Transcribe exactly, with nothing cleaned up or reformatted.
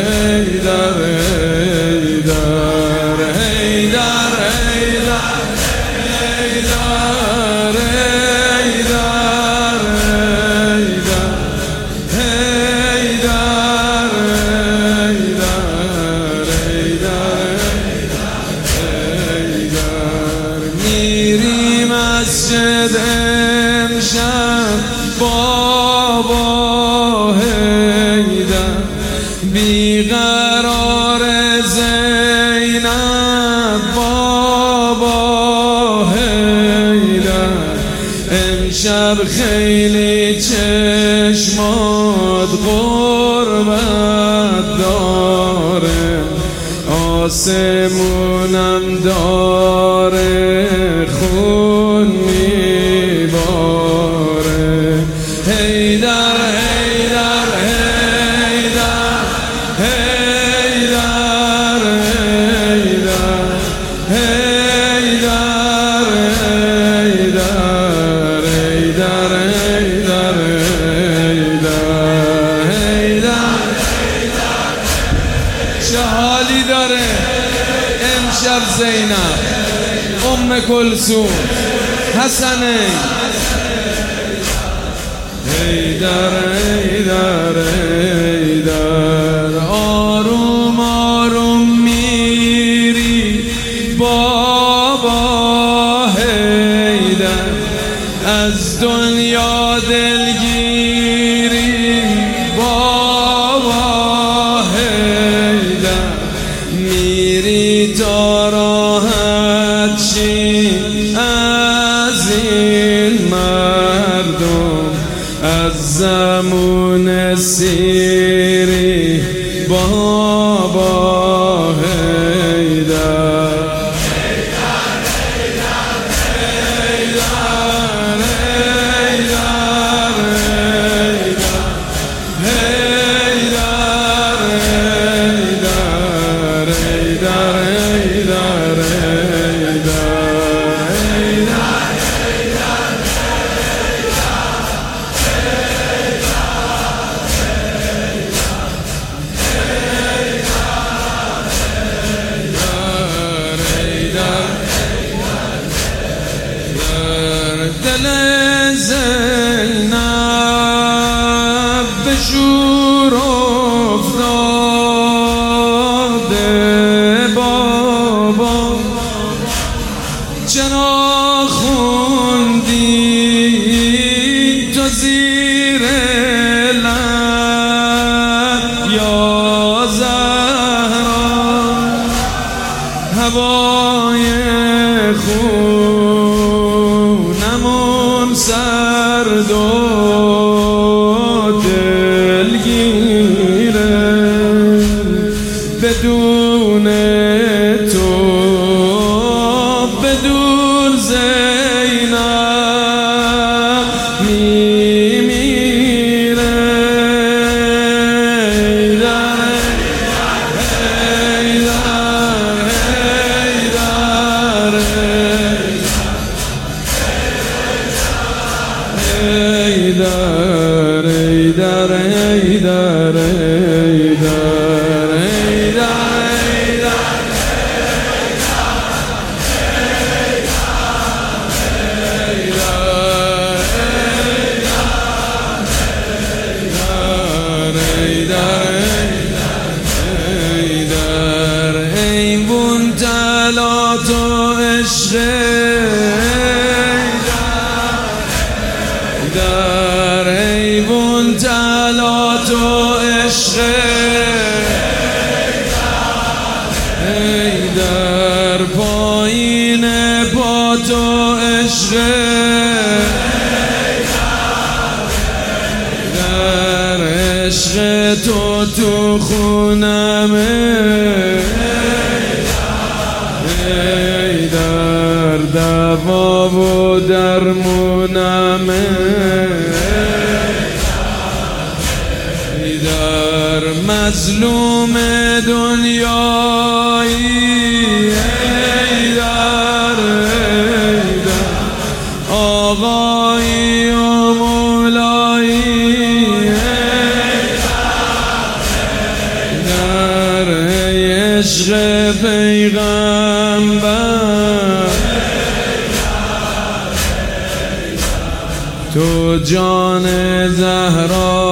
حیدر حیدر حیدر حیدر مسجد امشب بابا حیدر بیقرار زینب بابا حیدر امشب خیلی چشمات غربت داره آسمونم داره خون میباره حیدر حیدر حیدر حیدر حیدر حیدر حیدر حیدر حیدر حیدر چه حالی داره امشب زینب ام کلثوم حسنین حیدر حیدر حیدر آروم آروم میری بابا حیدر از دنیا دلگیری بابا حیدر میری تا راحت شی از این مردم از زمون سیری بابا حیدر دل زینب به شور افتاده بابا چرا خوندی تو زیر لب یا زهرا هوای خونمون سرد و دلگیره بدون تو بدون زینب میمیره حیدر حیدر حیدر حیدر حیدر حیوان طلعت و عشق در حیوان طلعت و عشق حیدر پایین با تو عشق در عشق تو تو خونمه حیدر دوا و درمونمه حیدر مظلوم دنیایی حیدر حیدر آقایی و مولایی حیدر عشق پیغمبر تو جان زهرا